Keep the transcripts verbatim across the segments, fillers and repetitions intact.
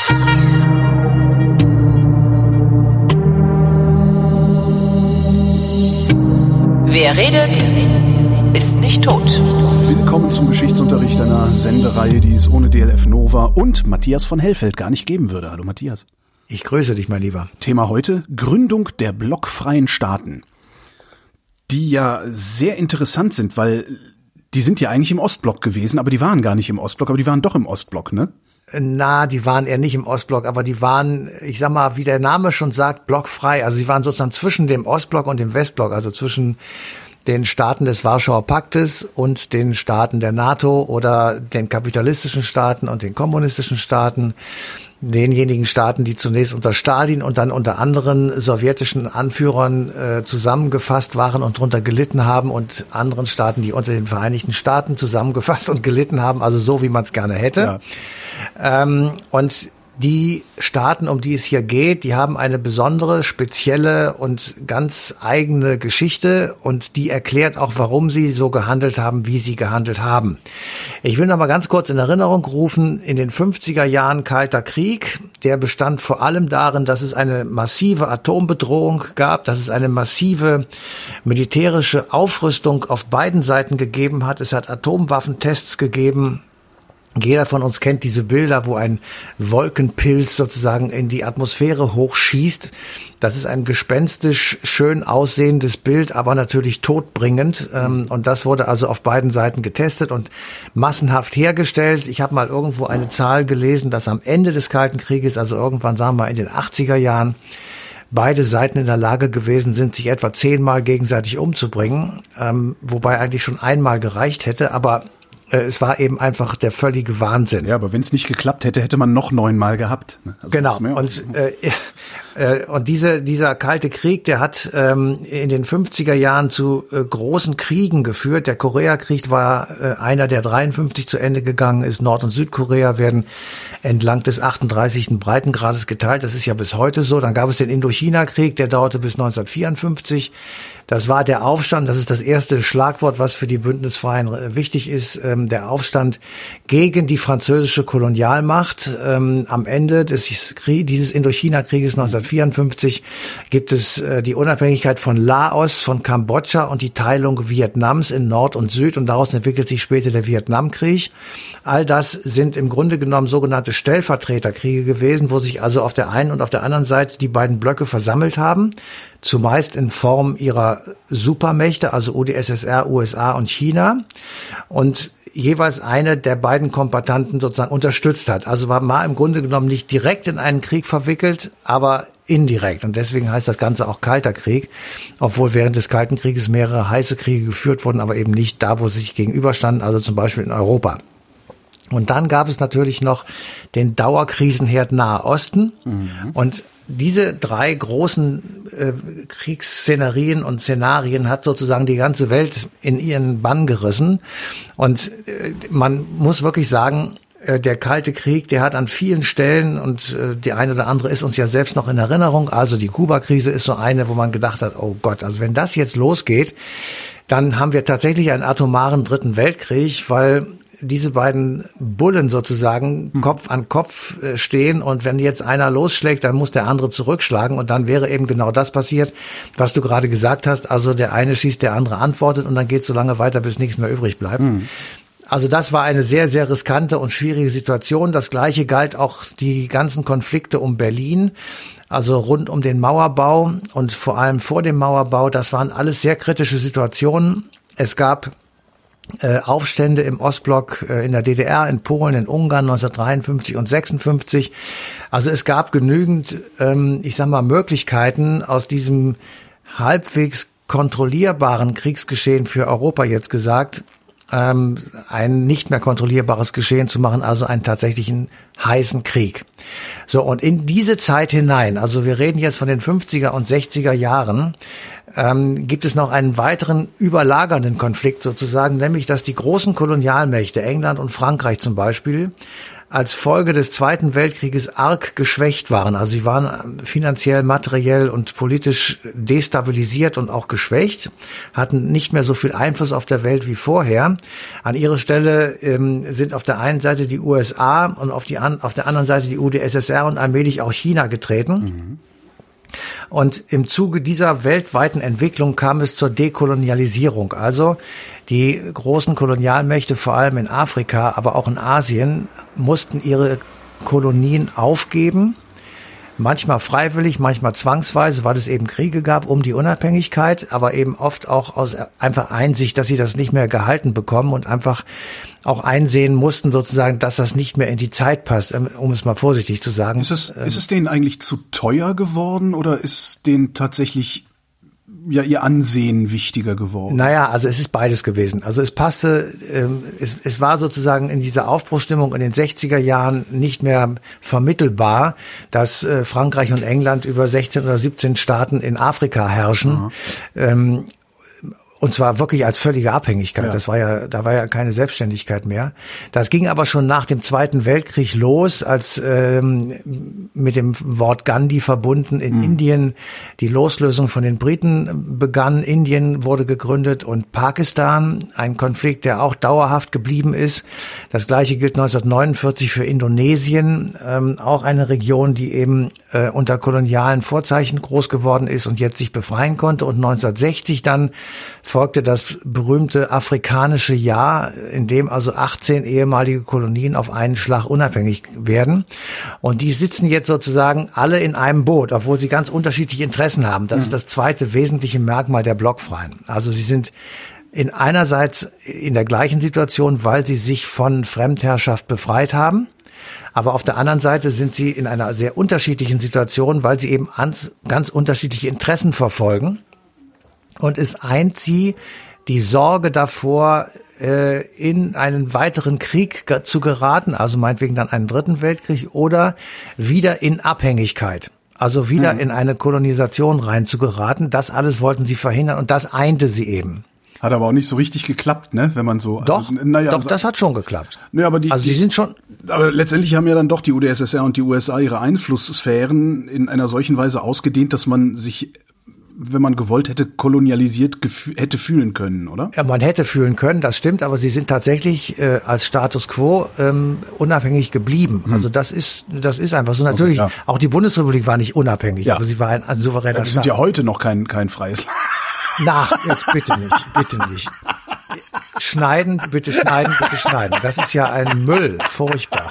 Wer redet, ist nicht tot. Willkommen zum Geschichtsunterricht einer Sendereihe, die es ohne D L F Nova und Matthias von Hellfeld gar nicht geben würde. Hallo Matthias. Ich grüße dich, mein Lieber. Thema heute: Gründung der blockfreien Staaten. Die ja sehr interessant sind, weil die sind ja eigentlich im Ostblock gewesen, aber die waren gar nicht im Ostblock, aber die waren doch im Ostblock, ne? Na, die waren eher nicht im Ostblock, aber die waren, ich sag mal, wie der Name schon sagt, blockfrei. Also sie waren sozusagen zwischen dem Ostblock und dem Westblock, also zwischen den Staaten des Warschauer Paktes und den Staaten der NATO oder den kapitalistischen Staaten und den kommunistischen Staaten, denjenigen Staaten, die zunächst unter Stalin und dann unter anderen sowjetischen Anführern äh, zusammengefasst waren und drunter gelitten haben, und anderen Staaten, die unter den Vereinigten Staaten zusammengefasst und gelitten haben, also so, wie man es gerne hätte. Ja. Ähm, und die Staaten, um die es hier geht, die haben eine besondere, spezielle und ganz eigene Geschichte, und die erklärt auch, warum sie so gehandelt haben, wie sie gehandelt haben. Ich will noch mal ganz kurz in Erinnerung rufen, in den fünfziger Jahren Kalter Krieg, der bestand vor allem darin, dass es eine massive Atombedrohung gab, dass es eine massive militärische Aufrüstung auf beiden Seiten gegeben hat. Es hat Atomwaffentests gegeben. Jeder von uns kennt diese Bilder, wo ein Wolkenpilz sozusagen in die Atmosphäre hochschießt. Das ist ein gespenstisch schön aussehendes Bild, aber natürlich todbringend. Und das wurde also auf beiden Seiten getestet und massenhaft hergestellt. Ich habe mal irgendwo eine Zahl gelesen, dass am Ende des Kalten Krieges, also irgendwann sagen wir in den achtziger Jahren, beide Seiten in der Lage gewesen sind, sich etwa zehnmal gegenseitig umzubringen, wobei eigentlich schon einmal gereicht hätte, aber es war eben einfach der völlige Wahnsinn. Ja, aber wenn es nicht geklappt hätte, hätte man noch neunmal gehabt. Also genau. Und äh, äh, und diese dieser Kalte Krieg, der hat ähm, in den fünfziger Jahren zu äh, großen Kriegen geführt. Der Koreakrieg war äh, einer, der dreiundfünfzig zu Ende gegangen ist. Nord- und Südkorea werden entlang des achtunddreißigsten Breitengrades geteilt. Das ist ja bis heute so. Dann gab es den Indochina-Krieg, der dauerte bis neunzehnhundertvierundfünfzig. Das war der Aufstand, das ist das erste Schlagwort, was für die Bündnisfreien wichtig ist, ähm, der Aufstand gegen die französische Kolonialmacht. Ähm, am Ende des Krieg, dieses Indochina-Krieges neunzehnhundertvierundfünfzig gibt es äh, die Unabhängigkeit von Laos, von Kambodscha und die Teilung Vietnams in Nord und Süd, und daraus entwickelt sich später der Vietnamkrieg. All das sind im Grunde genommen sogenannte Stellvertreterkriege gewesen, wo sich also auf der einen und auf der anderen Seite die beiden Blöcke versammelt haben, zumeist in Form ihrer Supermächte, also U d S S R, U S A und China, und jeweils eine der beiden Kombattanten sozusagen unterstützt hat. Also war mal im Grunde genommen nicht direkt in einen Krieg verwickelt, aber indirekt. Und deswegen heißt das Ganze auch Kalter Krieg, obwohl während des Kalten Krieges mehrere heiße Kriege geführt wurden, aber eben nicht da, wo sie sich gegenüberstanden, also zum Beispiel in Europa. Und dann gab es natürlich noch den Dauerkrisenherd Nahe Osten. Mhm. Und diese drei großen äh, Kriegsszenarien und Szenarien hat sozusagen die ganze Welt in ihren Bann gerissen. Und äh, man muss wirklich sagen, äh, der Kalte Krieg, der hat an vielen Stellen, und äh, die eine oder andere ist uns ja selbst noch in Erinnerung, also die Kuba-Krise ist so eine, wo man gedacht hat, oh Gott, also wenn das jetzt losgeht, dann haben wir tatsächlich einen atomaren Dritten Weltkrieg, weil diese beiden Bullen sozusagen hm. Kopf an Kopf stehen, und wenn jetzt einer losschlägt, dann muss der andere zurückschlagen, und dann wäre eben genau das passiert, was du gerade gesagt hast. Also der eine schießt, der andere antwortet, und dann geht es so lange weiter, bis nichts mehr übrig bleibt. Hm. Also das war eine sehr, sehr riskante und schwierige Situation. Das Gleiche galt auch die ganzen Konflikte um Berlin, also rund um den Mauerbau und vor allem vor dem Mauerbau. Das waren alles sehr kritische Situationen. Es gab Äh, Aufstände im Ostblock, äh, in der D D R, in Polen, in Ungarn neunzehnhundertdreiundfünfzig und sechsundfünfzig. Also es gab genügend, ähm, ich sag mal, Möglichkeiten, aus diesem halbwegs kontrollierbaren Kriegsgeschehen für Europa jetzt gesagt, ähm, ein nicht mehr kontrollierbares Geschehen zu machen, also einen tatsächlichen heißen Krieg. So, und in diese Zeit hinein, also wir reden jetzt von den fünfziger und sechziger Jahren, ähm, gibt es noch einen weiteren überlagernden Konflikt sozusagen, nämlich dass die großen Kolonialmächte, England und Frankreich zum Beispiel, als Folge des Zweiten Weltkrieges arg geschwächt waren. Also sie waren finanziell, materiell und politisch destabilisiert und auch geschwächt, hatten nicht mehr so viel Einfluss auf der Welt wie vorher. An ihre Stelle ähm, sind auf der einen Seite die U S A und auf, die an, auf der anderen Seite die U d S S R und allmählich auch China getreten. Mhm. Und im Zuge dieser weltweiten Entwicklung kam es zur Dekolonialisierung. Also die großen Kolonialmächte, vor allem in Afrika, aber auch in Asien, mussten ihre Kolonien aufgeben. Manchmal freiwillig, manchmal zwangsweise, weil es eben Kriege gab um die Unabhängigkeit, aber eben oft auch aus einfach Einsicht, dass sie das nicht mehr gehalten bekommen und einfach auch einsehen mussten sozusagen, dass das nicht mehr in die Zeit passt, um es mal vorsichtig zu sagen. Ist es, ist es denen eigentlich zu teuer geworden oder ist denen tatsächlich ja ihr Ansehen wichtiger geworden? Naja, also es ist beides gewesen. Also es passte, ähm, es, es war sozusagen in dieser Aufbruchsstimmung in den sechziger Jahren nicht mehr vermittelbar, dass äh, Frankreich und England über sechzehn oder siebzehn Staaten in Afrika herrschen. Ähm, Und zwar wirklich als völlige Abhängigkeit. Ja. Das war ja, da war ja keine Selbstständigkeit mehr. Das ging aber schon nach dem Zweiten Weltkrieg los, als ähm, mit dem Wort Gandhi verbunden in mhm. Indien die Loslösung von den Briten begann. Indien wurde gegründet und Pakistan, ein Konflikt, der auch dauerhaft geblieben ist. Das Gleiche gilt neunzehnhundertneunundvierzig für Indonesien, ähm, auch eine Region, die eben äh, unter kolonialen Vorzeichen groß geworden ist und jetzt sich befreien konnte. Und neunzehnhundertsechzig dann folgte das berühmte afrikanische Jahr, in dem also achtzehn ehemalige Kolonien auf einen Schlag unabhängig werden. Und die sitzen jetzt sozusagen alle in einem Boot, obwohl sie ganz unterschiedliche Interessen haben. Das mhm. ist das zweite wesentliche Merkmal der Blockfreien. Also sie sind in einerseits in der gleichen Situation, weil sie sich von Fremdherrschaft befreit haben. Aber auf der anderen Seite sind sie in einer sehr unterschiedlichen Situation, weil sie eben ganz, ganz unterschiedliche Interessen verfolgen. Und es eint sie die Sorge davor, äh, in einen weiteren Krieg ge- zu geraten, also meinetwegen dann einen dritten Weltkrieg, oder wieder in Abhängigkeit, also wieder mhm. in eine Kolonisation rein zu geraten. Das alles wollten sie verhindern und das einte sie eben. Hat aber auch nicht so richtig geklappt, ne? Wenn man so. Doch, also, naja, doch, das hat schon geklappt. Ne, aber die, also die, die sind schon. Aber letztendlich haben ja dann doch die U d S S R und die U S A ihre Einflusssphären in einer solchen Weise ausgedehnt, dass man sich, wenn man gewollt hätte, kolonialisiert gef- hätte fühlen können, oder? Ja, man hätte fühlen können, das stimmt, aber sie sind tatsächlich äh, als Status quo ähm, unabhängig geblieben. Hm. Also das ist das ist einfach so. Natürlich, okay, ja. Auch die Bundesrepublik war nicht unabhängig, ja. aber sie war ein, ein souveräner ja, wir Staat. sind ja heute noch kein kein freies Land. Nach, jetzt bitte nicht, bitte nicht. Schneiden, bitte schneiden, bitte schneiden. Das ist ja ein Müll, furchtbar.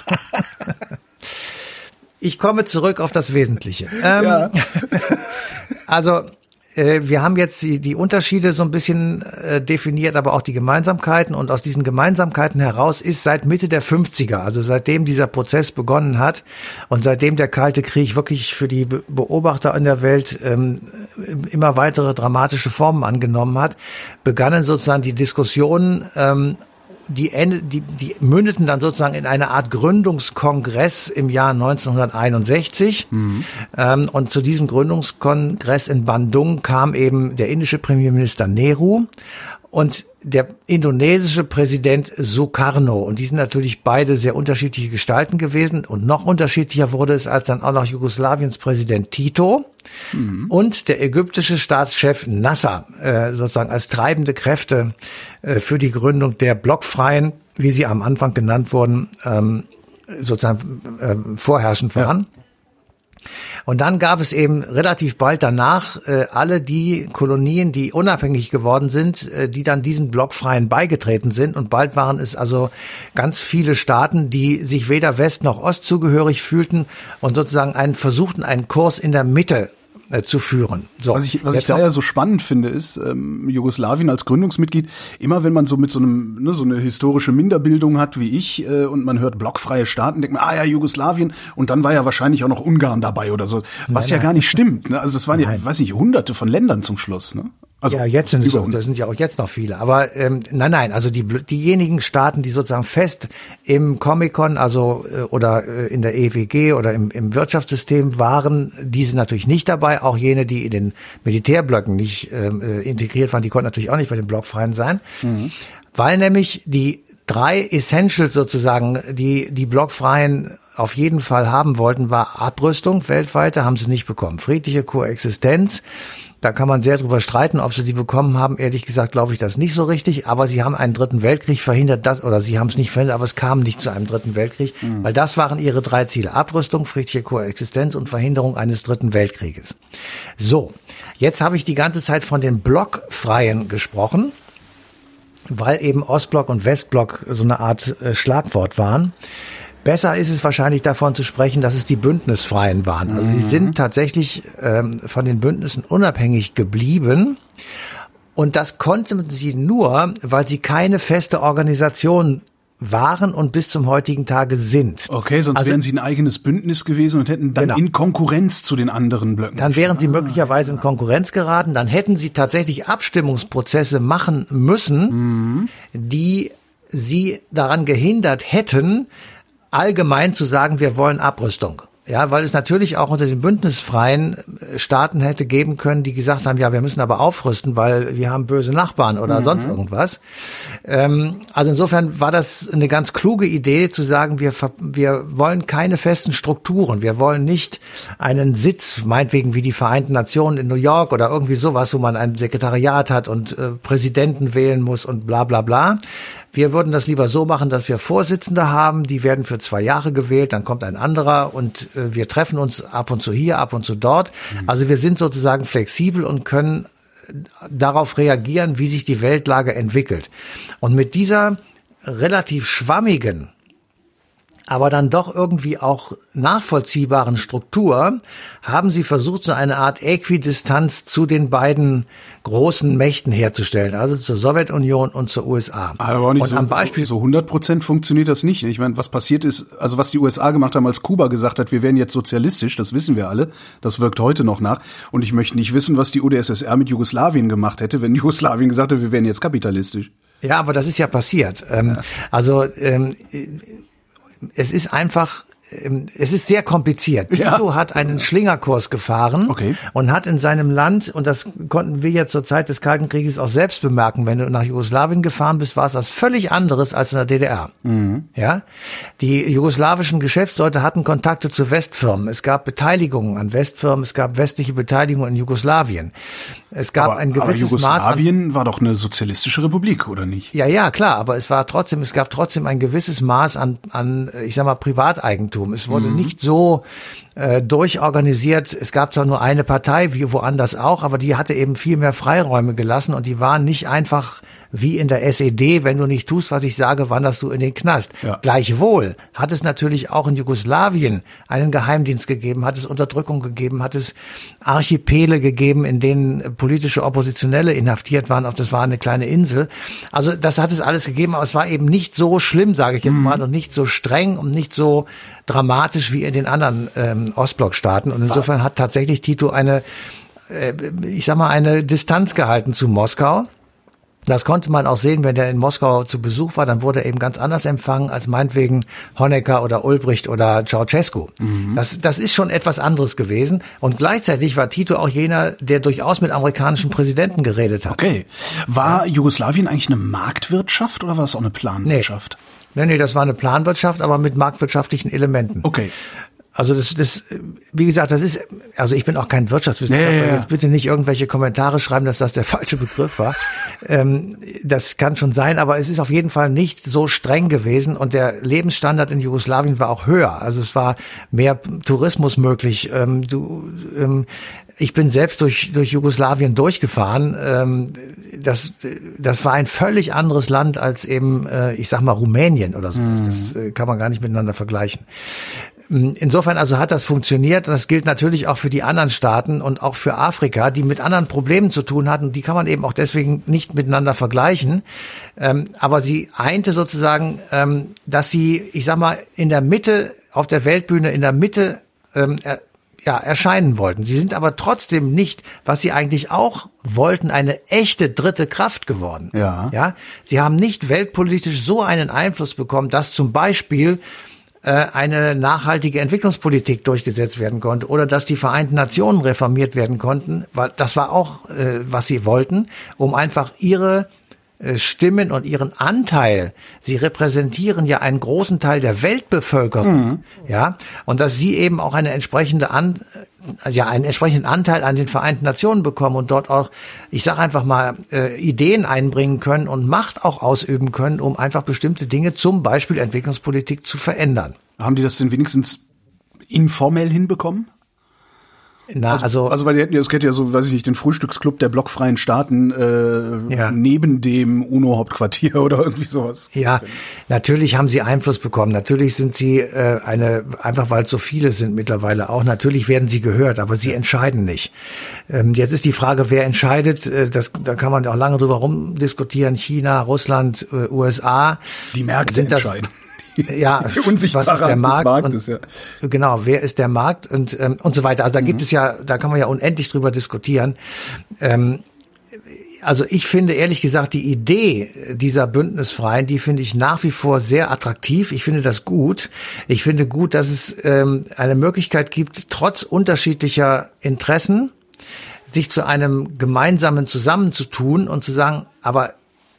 Ich komme zurück auf das Wesentliche. Ähm, ja. Also wir haben jetzt die, die Unterschiede so ein bisschen äh, definiert, aber auch die Gemeinsamkeiten. Und aus diesen Gemeinsamkeiten heraus ist seit Mitte der fünfziger, also seitdem dieser Prozess begonnen hat und seitdem der Kalte Krieg wirklich für die Beobachter in der Welt ähm, immer weitere dramatische Formen angenommen hat, begannen sozusagen die Diskussionen, ähm, Die, Ende, die, die mündeten dann sozusagen in eine Art Gründungskongress im Jahr neunzehnhunderteinundsechzig. Mhm. Ähm, und zu diesem Gründungskongress in Bandung kam eben der indische Premierminister Nehru und der indonesische Präsident Sukarno. Und die sind natürlich beide sehr unterschiedliche Gestalten gewesen. Und noch unterschiedlicher wurde es, als dann auch noch Jugoslawiens Präsident Tito mhm. und der ägyptische Staatschef Nasser äh, sozusagen als treibende Kräfte äh, für die Gründung der Blockfreien, wie sie am Anfang genannt wurden, ähm, sozusagen äh, vorherrschend waren. Ja. Und dann gab es eben relativ bald danach äh, alle die Kolonien, die unabhängig geworden sind, äh, die dann diesen Blockfreien beigetreten sind. Und bald waren es also ganz viele Staaten, die sich weder West noch Ost zugehörig fühlten und sozusagen einen versuchten, einen Kurs in der Mitte äh, zu führen. So, was ich, was ich da ja so spannend finde, ist, ähm, Jugoslawien als Gründungsmitglied, immer wenn man so mit so einem, ne, so eine historische Minderbildung hat wie ich äh, und man hört blockfreie Staaten, denkt man, ah ja, Jugoslawien, und dann war ja wahrscheinlich auch noch Ungarn dabei oder so, was nein, ja nein. gar nicht stimmt. Ne? Also das waren nein. ja, weiß nicht, hunderte von Ländern zum Schluss, ne? Also ja, jetzt sind es so, das sind ja auch jetzt noch viele. Aber ähm, nein, nein, also die diejenigen Staaten, die sozusagen fest im Comic-Con, also äh, oder äh, in der E W G oder im, im Wirtschaftssystem waren, die sind natürlich nicht dabei. Auch jene, die in den Militärblöcken nicht äh, integriert waren, die konnten natürlich auch nicht bei den Blockfreien sein, mhm. weil nämlich die drei Essentials sozusagen, die die Blockfreien auf jeden Fall haben wollten, war Abrüstung weltweit, da haben sie nicht bekommen. Friedliche Koexistenz, da kann man sehr drüber streiten, ob sie die bekommen haben. Ehrlich gesagt glaube ich das nicht so richtig, aber sie haben einen dritten Weltkrieg verhindert, das, oder sie haben es nicht verhindert, aber es kam nicht zu einem dritten Weltkrieg, mhm. weil das waren ihre drei Ziele. Abrüstung, friedliche Koexistenz und Verhinderung eines dritten Weltkrieges. So, jetzt habe ich die ganze Zeit von den Blockfreien gesprochen, weil eben Ostblock und Westblock so eine Art äh, Schlagwort waren. Besser ist es wahrscheinlich davon zu sprechen, dass es die Bündnisfreien waren. Also sie sind tatsächlich ähm, von den Bündnissen unabhängig geblieben. Und das konnten sie nur, weil sie keine feste Organisation waren und bis zum heutigen Tage sind. Okay, sonst also, wären sie ein eigenes Bündnis gewesen und hätten dann genau. in Konkurrenz zu den anderen Blöcken. Dann wären sie ah, möglicherweise in Konkurrenz geraten. Dann hätten sie tatsächlich Abstimmungsprozesse machen müssen, mhm. die sie daran gehindert hätten, allgemein zu sagen, wir wollen Abrüstung. Ja, weil es natürlich auch unter den bündnisfreien Staaten hätte geben können, die gesagt haben, ja, wir müssen aber aufrüsten, weil wir haben böse Nachbarn oder mhm. sonst irgendwas. Ähm, also insofern war das eine ganz kluge Idee zu sagen, wir wir wollen keine festen Strukturen. Wir wollen nicht einen Sitz, meinetwegen wie die Vereinten Nationen in New York oder irgendwie sowas, wo man ein Sekretariat hat und äh, Präsidenten wählen muss und bla bla bla. Wir würden das lieber so machen, dass wir Vorsitzende haben, die werden für zwei Jahre gewählt, dann kommt ein anderer und äh, wir treffen uns ab und zu hier, ab und zu dort. Mhm. Also wir sind sozusagen flexibel und können darauf reagieren, wie sich die Weltlage entwickelt. Und mit dieser relativ schwammigen, aber dann doch irgendwie auch nachvollziehbaren Struktur haben sie versucht, so eine Art Äquidistanz zu den beiden großen Mächten herzustellen, also zur Sowjetunion und zur U S A. Aber auch nicht und so, am Beispiel so hundert Prozent funktioniert das nicht. Ich meine, was passiert ist, also was die U S A gemacht haben, als Kuba gesagt hat, wir werden jetzt sozialistisch, das wissen wir alle, das wirkt heute noch nach. Und ich möchte nicht wissen, was die U d S S R mit Jugoslawien gemacht hätte, wenn Jugoslawien gesagt hätte, wir werden jetzt kapitalistisch. Ja, aber das ist ja passiert. Ähm, ja. Also ähm, es ist einfach, es ist sehr kompliziert. Ja. Tito hat einen Schlingerkurs gefahren okay. und hat in seinem Land, und das konnten wir ja zur Zeit des Kalten Krieges auch selbst bemerken, wenn du nach Jugoslawien gefahren bist, war es was völlig anderes als in der D D R. Mhm. Ja, die jugoslawischen Geschäftsleute hatten Kontakte zu Westfirmen. Es gab Beteiligungen an Westfirmen, es gab westliche Beteiligungen in Jugoslawien. Es gab aber, ein gewisses aber Maß an, Jugoslawien war doch eine sozialistische Republik, oder nicht? Ja, ja, klar, aber es war trotzdem, es gab trotzdem ein gewisses Maß an, an, ich sag mal, Privateigentum. Es wurde mhm. nicht so äh, durchorganisiert. Es gab zwar nur eine Partei, wie woanders auch, aber die hatte eben viel mehr Freiräume gelassen und die waren nicht einfach wie in der S E D, wenn du nicht tust, was ich sage, wanderst du in den Knast. Ja. Gleichwohl hat es natürlich auch in Jugoslawien einen Geheimdienst gegeben, hat es Unterdrückung gegeben, hat es Archipele gegeben, in denen politische Oppositionelle inhaftiert waren. Auch das war eine kleine Insel. Also das hat es alles gegeben, aber es war eben nicht so schlimm, sage ich jetzt mhm. mal, und nicht so streng und nicht so dramatisch wie in den anderen ähm, Ostblockstaaten. Und insofern hat tatsächlich Tito eine, äh, ich sag mal, eine Distanz gehalten zu Moskau. Das konnte man auch sehen, wenn der in Moskau zu Besuch war, dann wurde er eben ganz anders empfangen als meinetwegen Honecker oder Ulbricht oder Ceausescu. Mhm. Das, das ist schon etwas anderes gewesen. Und gleichzeitig war Tito auch jener, der durchaus mit amerikanischen Präsidenten geredet hat. Okay. War ja. Jugoslawien eigentlich eine Marktwirtschaft oder war es auch eine Planwirtschaft? Nee. nee, nee, das war eine Planwirtschaft, aber mit marktwirtschaftlichen Elementen. Okay. Also das, das, wie gesagt, das ist, also ich bin auch kein Wirtschaftswissenschaftler, ja, ja, ja. Jetzt bitte nicht irgendwelche Kommentare schreiben, dass das der falsche Begriff war. ähm, das kann schon sein, aber es ist auf jeden Fall nicht so streng gewesen und der Lebensstandard in Jugoslawien war auch höher. Also es war mehr Tourismus möglich. Ähm, du, ähm, ich bin selbst durch durch Jugoslawien durchgefahren. Ähm, das das war ein völlig anderes Land als eben, äh, ich sag mal, Rumänien oder so. Mhm. Das äh, kann man gar nicht miteinander vergleichen. Insofern also hat das funktioniert. Das gilt natürlich auch für die anderen Staaten und auch für Afrika, die mit anderen Problemen zu tun hatten. Die kann man eben auch deswegen nicht miteinander vergleichen. Ähm, aber sie einte sozusagen, ähm, dass sie, ich sag mal, in der Mitte, auf der Weltbühne, in der Mitte ähm, er, ja, erscheinen wollten. Sie sind aber trotzdem nicht, was sie eigentlich auch wollten, eine echte dritte Kraft geworden. Ja. Ja, sie haben nicht weltpolitisch so einen Einfluss bekommen, dass zum Beispiel eine nachhaltige Entwicklungspolitik durchgesetzt werden konnte oder dass die Vereinten Nationen reformiert werden konnten, weil das war auch, äh, was sie wollten, um einfach ihre äh, Stimmen und ihren Anteil, sie repräsentieren ja einen großen Teil der Weltbevölkerung, mhm. ja, und dass sie eben auch eine entsprechende An ja einen entsprechenden Anteil an den Vereinten Nationen bekommen und dort auch, ich sage einfach mal, äh, Ideen einbringen können und Macht auch ausüben können, um einfach bestimmte Dinge, zum Beispiel Entwicklungspolitik, zu verändern. Haben die das denn wenigstens informell hinbekommen? Na, also, also, also weil die hätten ja, es hätte ja so, weiß ich nicht, den Frühstücksclub der blockfreien Staaten äh, ja. neben dem UNO-Hauptquartier oder irgendwie sowas. Ja, natürlich haben sie Einfluss bekommen. Natürlich sind sie äh, eine, einfach weil es so viele sind mittlerweile auch. Natürlich werden sie gehört, aber sie entscheiden nicht. Ähm, jetzt ist die Frage, wer entscheidet. Äh, das, da kann man auch lange drüber rumdiskutieren. China, Russland, äh, U S A. Die Märkte sind das, entscheiden. Ja, was ist der Markt? Marktes, und, ja. Genau, wer ist der Markt und ähm, und so weiter. Also da mhm. gibt es ja, da kann man ja unendlich drüber diskutieren. Ähm, also ich finde ehrlich gesagt die Idee dieser Bündnisfreien, die finde ich nach wie vor sehr attraktiv. Ich finde das gut. Ich finde gut, dass es ähm, eine Möglichkeit gibt, trotz unterschiedlicher Interessen sich zu einem gemeinsamen zusammenzutun und zu sagen, aber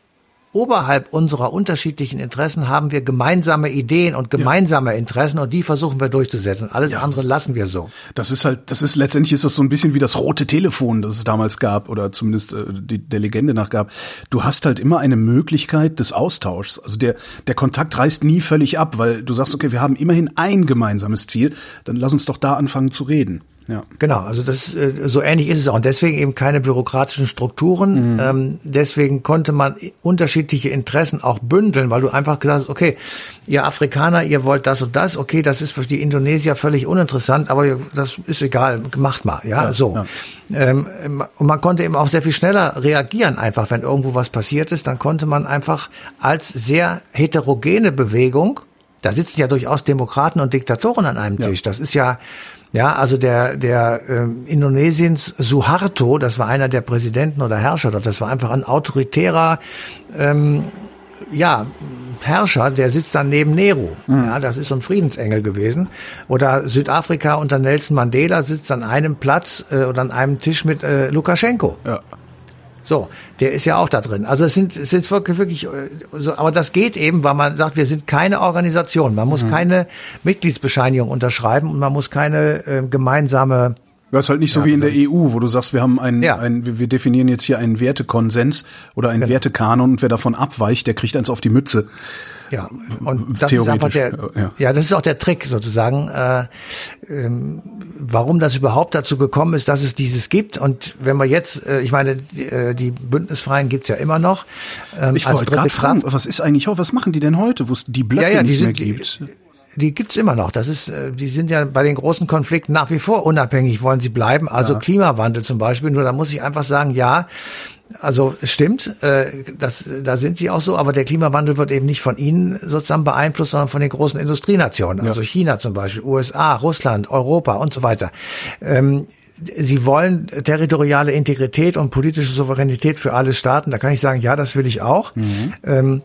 oberhalb unserer unterschiedlichen Interessen haben wir gemeinsame Ideen und gemeinsame ja. Interessen und die versuchen wir durchzusetzen. Alles ja, andere lassen wir so. Das ist halt, das ist letztendlich ist das so ein bisschen wie das rote Telefon, das es damals gab oder zumindest äh, die, der Legende nach gab. Du hast halt immer eine Möglichkeit des Austauschs. Also der der Kontakt reißt nie völlig ab, weil du sagst, okay, wir haben immerhin ein gemeinsames Ziel, dann lass uns doch da anfangen zu reden. Ja. Genau, also das äh, so ähnlich ist es auch und deswegen eben keine bürokratischen Strukturen. Mhm. Ähm, deswegen konnte man unterschiedliche Interessen auch bündeln, weil du einfach gesagt hast, okay, ihr Afrikaner, ihr wollt das und das, okay, das ist für die Indonesier völlig uninteressant, aber das ist egal, macht mal, ja, ja so. Ja. Ähm, und man konnte eben auch sehr viel schneller reagieren, einfach, wenn irgendwo was passiert ist, dann konnte man einfach als sehr heterogene Bewegung, da sitzen ja durchaus Demokraten und Diktatoren an einem Tisch, ja. das ist ja Ja, also der der ähm, Indonesiens Suharto, das war einer der Präsidenten oder Herrscher dort, das war einfach ein autoritärer ähm, ja, Herrscher, der sitzt dann neben Nehru. Mhm. Ja, das ist so ein Friedensengel gewesen. Oder Südafrika unter Nelson Mandela sitzt an einem Platz äh, oder an einem Tisch mit äh, Lukaschenko. Ja. So, der ist ja auch da drin. Also es sind, es sind wirklich, wirklich so, aber das geht eben, weil man sagt, wir sind keine Organisation. Man muss mhm. keine Mitgliedsbescheinigung unterschreiben und man muss keine äh, gemeinsame. Das ist halt nicht so ja, wie in der E U, wo du sagst, wir haben einen, ja. einen, wir definieren jetzt hier einen Wertekonsens oder einen genau. Wertekanon und wer davon abweicht, der kriegt eins auf die Mütze. Ja, und das ist einfach der, ja. ja, das ist auch der Trick sozusagen, äh, ähm, warum das überhaupt dazu gekommen ist, dass es dieses gibt. Und wenn wir jetzt, äh, ich meine, die, äh, die Bündnisfreien gibt's ja immer noch. Ähm, ich wollte gerade fragen, was ist eigentlich, was machen die denn heute, wo es die Blöcke ja, ja, nicht mehr gibt? Die, Die gibt's immer noch. Das ist, die sind ja bei den großen Konflikten nach wie vor unabhängig, wollen sie bleiben. Also ja. Klimawandel zum Beispiel. Nur da muss ich einfach sagen, ja, also es stimmt, äh, das, da sind sie auch so, aber der Klimawandel wird eben nicht von ihnen sozusagen beeinflusst, sondern von den großen Industrienationen. Ja. Also China zum Beispiel, U S A, Russland, Europa und so weiter. Ähm, Sie wollen territoriale Integrität und politische Souveränität für alle Staaten. Da kann ich sagen, ja, das will ich auch. Mhm. Ähm,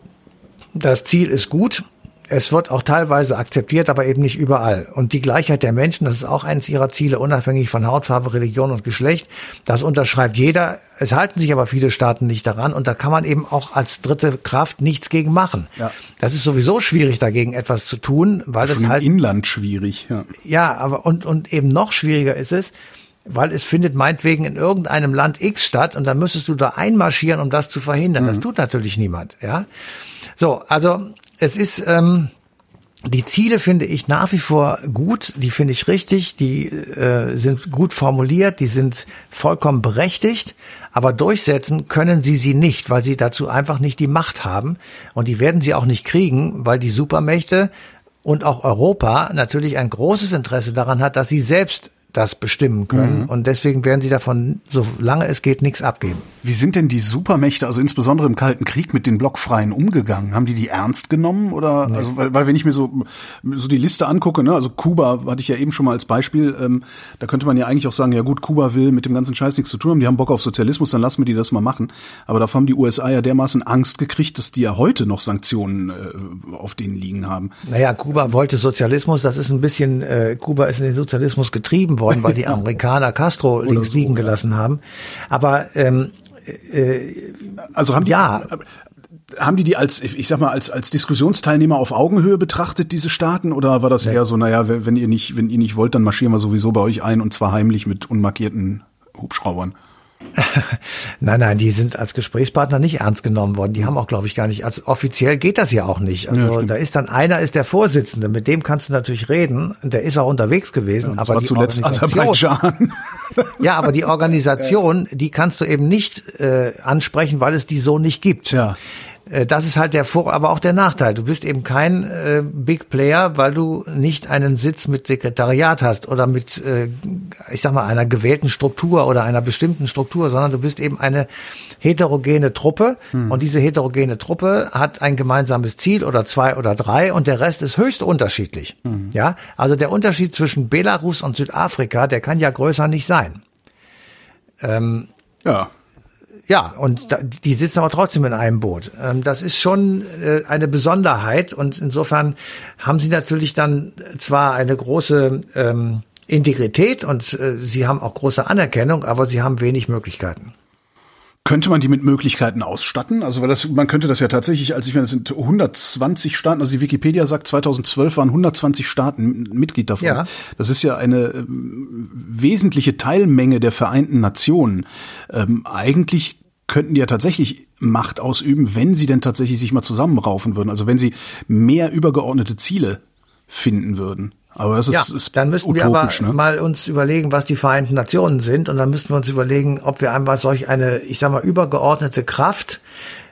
das Ziel ist gut. Es wird auch teilweise akzeptiert, aber eben nicht überall. Und die Gleichheit der Menschen, das ist auch eines ihrer Ziele, unabhängig von Hautfarbe, Religion und Geschlecht. Das unterschreibt jeder. Es halten sich aber viele Staaten nicht daran. Und da kann man eben auch als dritte Kraft nichts gegen machen. Ja. Das ist sowieso schwierig, dagegen etwas zu tun, weil das halt im Inland schwierig. Ja, ja, aber und und eben noch schwieriger ist es, weil es findet meinetwegen in irgendeinem Land X statt und dann müsstest du da einmarschieren, um das zu verhindern. Mhm. Das tut natürlich niemand. Ja, so, also es ist, ähm, die Ziele finde ich nach wie vor gut, die finde ich richtig, die äh, sind gut formuliert, die sind vollkommen berechtigt, aber durchsetzen können sie sie nicht, weil sie dazu einfach nicht die Macht haben und die werden sie auch nicht kriegen, weil die Supermächte und auch Europa natürlich ein großes Interesse daran hat, dass sie selbst das bestimmen können. Mhm. Und deswegen werden sie davon, solange es geht, nichts abgeben. Wie sind denn die Supermächte, also insbesondere im Kalten Krieg, mit den Blockfreien umgegangen? Haben die die ernst genommen? Oder nee. Also weil, weil wenn ich mir so so die Liste angucke, ne, also Kuba hatte ich ja eben schon mal als Beispiel, ähm, da könnte man ja eigentlich auch sagen, ja gut, Kuba will mit dem ganzen Scheiß nichts zu tun haben, die haben Bock auf Sozialismus, dann lassen wir die das mal machen. Aber davon haben die U S A ja dermaßen Angst gekriegt, dass die ja heute noch Sanktionen äh, auf denen liegen haben. Naja, Kuba wollte Sozialismus, das ist ein bisschen, äh, Kuba ist in den Sozialismus getrieben worden, weil die Amerikaner Castro links so, liegen gelassen ja. haben. Aber ähm, äh, also haben die, ja. haben die die als, ich sag mal, als als Diskussionsteilnehmer auf Augenhöhe betrachtet, diese Staaten, oder war das nee. eher so, naja, wenn, wenn ihr nicht, wenn ihr nicht wollt, dann marschieren wir sowieso bei euch ein und zwar heimlich mit unmarkierten Hubschraubern? Nein, nein, die sind als Gesprächspartner nicht ernst genommen worden. Die haben auch, glaube ich, gar nicht, als offiziell geht das ja auch nicht. Also ja, da ist dann einer ist der Vorsitzende, mit dem kannst du natürlich reden. Der ist auch unterwegs gewesen. Ja, das aber war die zuletzt Aserbaidschan. Ja, aber die Organisation, die kannst du eben nicht äh, ansprechen, weil es die so nicht gibt. Ja. Das ist halt der Vor-, aber auch der Nachteil. Du bist eben kein äh, Big Player, weil du nicht einen Sitz mit Sekretariat hast oder mit, äh, ich sag mal, einer gewählten Struktur oder einer bestimmten Struktur, sondern du bist eben eine heterogene Truppe. Hm. Und diese heterogene Truppe hat ein gemeinsames Ziel oder zwei oder drei und der Rest ist höchst unterschiedlich. Hm. Ja, also der Unterschied zwischen Belarus und Südafrika, der kann ja größer nicht sein. Ähm, ja. Ja, und die sitzen aber trotzdem in einem Boot. Das ist schon eine Besonderheit und insofern haben sie natürlich dann zwar eine große ähm, Integrität und äh, sie haben auch große Anerkennung, aber sie haben wenig Möglichkeiten. Könnte man die mit Möglichkeiten ausstatten? Also weil das, man könnte das ja tatsächlich, als ich meine, das sind hundertzwanzig Staaten, also die Wikipedia sagt, zweitausendzwölf waren hundertzwanzig Staaten Mitglied davon. Ja. Das ist ja eine äh, wesentliche Teilmenge der Vereinten Nationen. Ähm, eigentlich könnten die ja tatsächlich Macht ausüben, wenn sie denn tatsächlich sich mal zusammenraufen würden. Also wenn sie mehr übergeordnete Ziele finden würden. Aber das ist, ja, ist dann müssten wir aber ne? mal uns überlegen, was die Vereinten Nationen sind. Und dann müssten wir uns überlegen, ob wir einmal solch eine, ich sag mal, übergeordnete Kraft,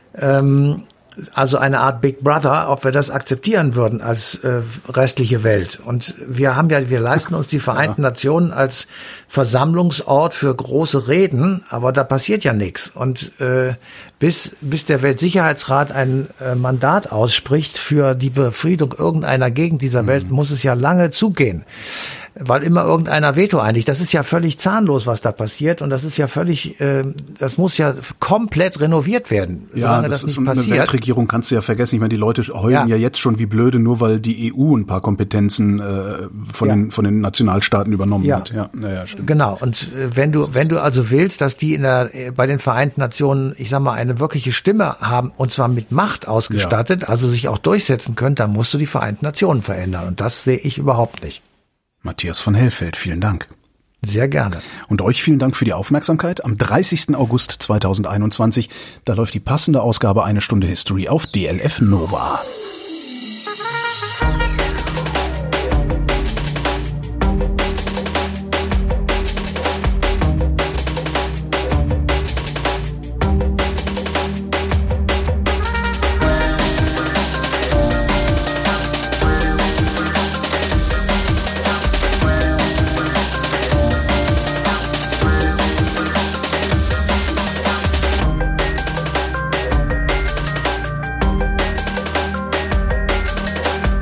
ähm, also eine Art Big Brother, ob wir das akzeptieren würden als äh, restliche Welt. Und wir haben ja, wir leisten uns die Vereinten ja. Nationen als Versammlungsort für große Reden, aber da passiert ja nichts. Und äh, bis bis der Weltsicherheitsrat ein äh, Mandat ausspricht für die Befriedung irgendeiner Gegend dieser Welt, mhm. muss es ja lange zugehen. Weil immer irgendeiner Veto einlegt. Das ist ja völlig zahnlos, was da passiert. Und das ist ja völlig, äh, das muss ja komplett renoviert werden. Ja, solange das, das nicht ist passiert. Eine Weltregierung kannst du ja vergessen. Ich meine, die Leute heulen ja, ja jetzt schon wie blöde, nur weil die E U ein paar Kompetenzen äh, von, ja. den, von den Nationalstaaten übernommen ja. hat. Ja, naja, stimmt. Genau. Und äh, wenn du, wenn du also willst, dass die in der, äh, bei den Vereinten Nationen, ich sag mal, eine wirkliche Stimme haben, und zwar mit Macht ausgestattet, ja. also sich auch durchsetzen können, dann musst du die Vereinten Nationen verändern. Und das sehe ich überhaupt nicht. Matthias von Hellfeld, vielen Dank. Sehr gerne. Und euch vielen Dank für die Aufmerksamkeit. Am dreißigsten August zweitausendeinundzwanzig, da läuft die passende Ausgabe Eine Stunde History auf D L F Nova.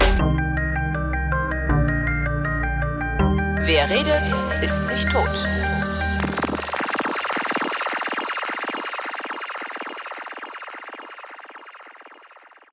Wer redet, ist nicht tot.